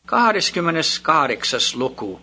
28. luku.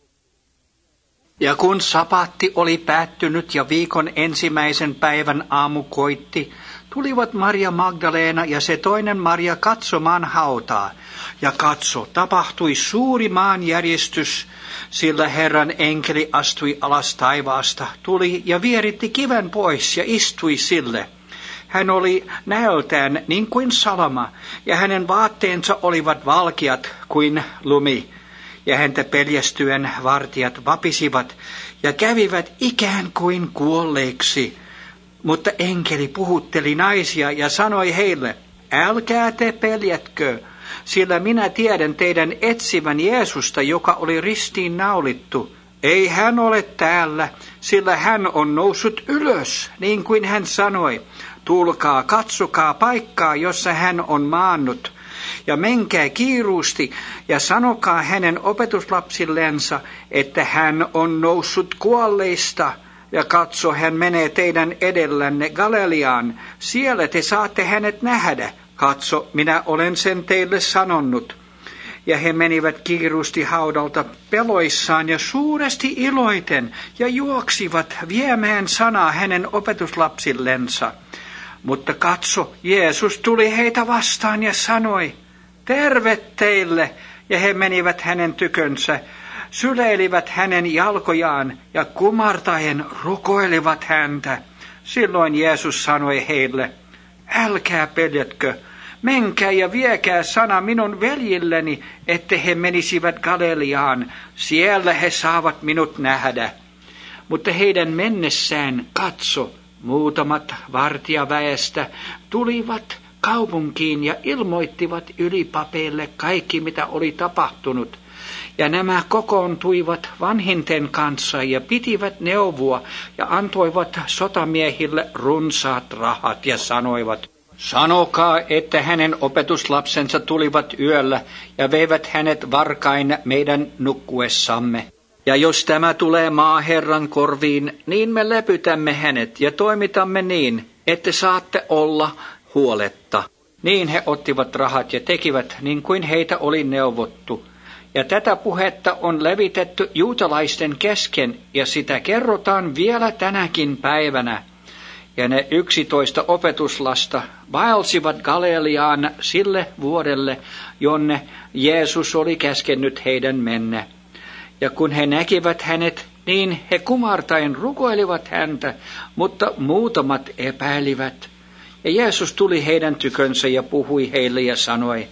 Ja kun sapatti oli päättynyt ja viikon ensimmäisen päivän aamu koitti, tulivat Maria Magdalena ja se toinen Maria katsomaan hautaa. Ja katso, tapahtui suuri maanjäristys, sillä Herran enkeli astui alas taivaasta, tuli ja vieritti kiven pois ja istui sille. Hän oli näöltään niin kuin salama, ja hänen vaatteensa olivat valkeat kuin lumi. Ja häntä peljästyen vartijat vapisivat ja kävivät ikään kuin kuolleiksi. Mutta enkeli puhutteli naisia ja sanoi heille, älkää te peljätkö, sillä minä tiedän teidän etsivän Jeesusta, joka oli ristiin naulittu. Ei hän ole täällä, sillä hän on noussut ylös, niin kuin hän sanoi. Tulkaa, katsokaa paikkaa, jossa hän on maannut. Ja menkää kiiruusti ja sanokaa hänen opetuslapsillensa, että hän on noussut kuolleista. Ja katso, hän menee teidän edellänne Galileaan. Siellä te saatte hänet nähdä. Katso, minä olen sen teille sanonut. Ja he menivät kiiruusti haudalta peloissaan ja suuresti iloiten ja juoksivat viemään sanaa hänen opetuslapsillensa. Mutta katso, Jeesus tuli heitä vastaan ja sanoi, terve teille, ja he menivät hänen tykönsä, syleilivät hänen jalkojaan ja kumartaen rukoilivat häntä. Silloin Jeesus sanoi heille, älkää peljätkö, menkää ja viekää sana minun veljilleni, että he menisivät Galileaan, siellä he saavat minut nähdä. Mutta heidän mennessään, katso, muutamat vartijaväestä tulivat kaupunkiin ja ilmoittivat ylipapeille kaikki, mitä oli tapahtunut. Ja nämä kokoontuivat vanhinten kanssa ja pitivät neuvoa ja antoivat sotamiehille runsaat rahat ja sanoivat, sanokaa, että hänen opetuslapsensa tulivat yöllä ja veivät hänet varkain meidän nukkuessamme. Ja jos tämä tulee maaherran korviin, niin me lepytämme hänet ja toimitamme niin, että saatte olla huoletta. Niin he ottivat rahat ja tekivät niin kuin heitä oli neuvottu. Ja tätä puhetta on levitetty juutalaisten kesken ja sitä kerrotaan vielä tänäkin päivänä. Ja ne 11 opetuslasta vaelsivat Galileaan sille vuodelle, jonne Jeesus oli käskenyt heidän mennä. Ja kun he näkivät hänet, niin he kumartaen rukoilivat häntä, mutta muutamat epäilivät. Ja Jeesus tuli heidän tykönsä ja puhui heille ja sanoi,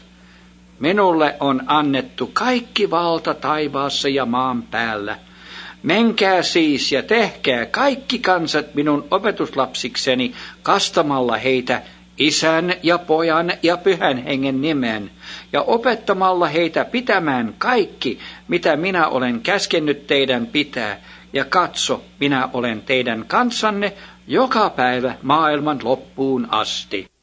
minulle on annettu kaikki valta taivaassa ja maan päällä. Menkää siis ja tehkää kaikki kansat minun opetuslapsikseni kastamalla heitä Isän ja Pojan ja Pyhän Hengen nimen ja opettamalla heitä pitämään kaikki, mitä minä olen käskenyt teidän pitää. Ja katso, minä olen teidän kanssanne joka päivä maailman loppuun asti.